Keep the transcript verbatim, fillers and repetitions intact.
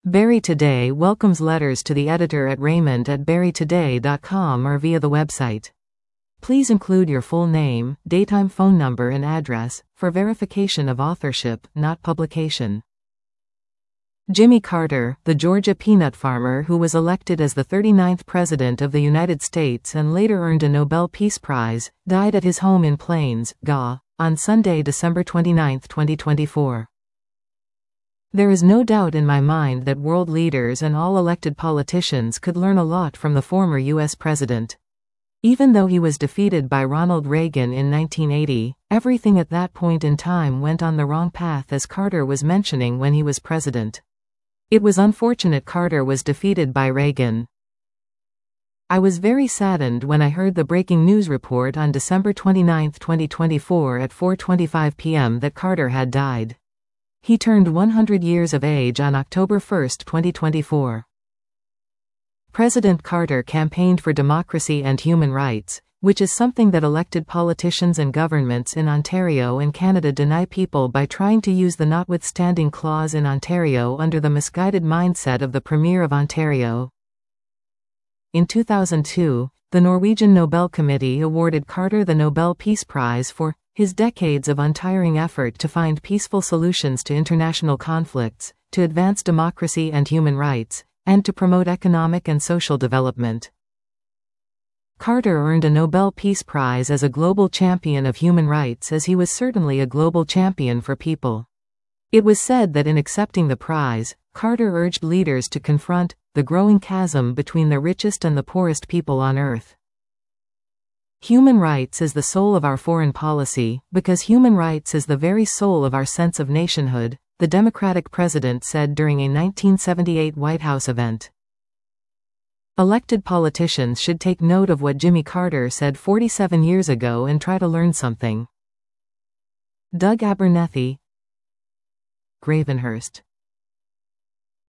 Barry Today welcomes letters to the editor at Raymond at barry today dot com or via the website. Please include your full name, daytime phone number and address, for verification of authorship, not publication. Jimmy Carter, the Georgia peanut farmer who was elected as the thirty-ninth President of the United States and later earned a Nobel Peace Prize, died at his home in Plains, G A, on Sunday, December twenty-ninth, twenty twenty-four. There is no doubt in my mind that world leaders and all elected politicians could learn a lot from the former U S president. Even though he was defeated by Ronald Reagan in nineteen eighty, everything at that point in time went on the wrong path, as Carter was mentioning when he was president. It was unfortunate Carter was defeated by Reagan. I was very saddened when I heard the breaking news report on December twenty-ninth, twenty twenty-four at four twenty-five p m that Carter had died. He turned one hundred years of age on October first, twenty twenty-four. President Carter campaigned for democracy and human rights, which is something that elected politicians and governments in Ontario and Canada deny people by trying to use the notwithstanding clause in Ontario under the misguided mindset of the Premier of Ontario. In two thousand two, the Norwegian Nobel Committee awarded Carter the Nobel Peace Prize for his decades of untiring effort to find peaceful solutions to international conflicts, to advance democracy and human rights, and to promote economic and social development. Carter earned a Nobel Peace Prize as a global champion of human rights, as he was certainly a global champion for people. It was said that in accepting the prize, Carter urged leaders to confront the growing chasm between the richest and the poorest people on earth. Human rights is the soul of our foreign policy, because human rights is the very soul of our sense of nationhood, the Democratic president said during a nineteen seventy-eight White House event. Elected politicians should take note of what Jimmy Carter said forty-seven years ago and try to learn something. Doug Abernethy, Gravenhurst.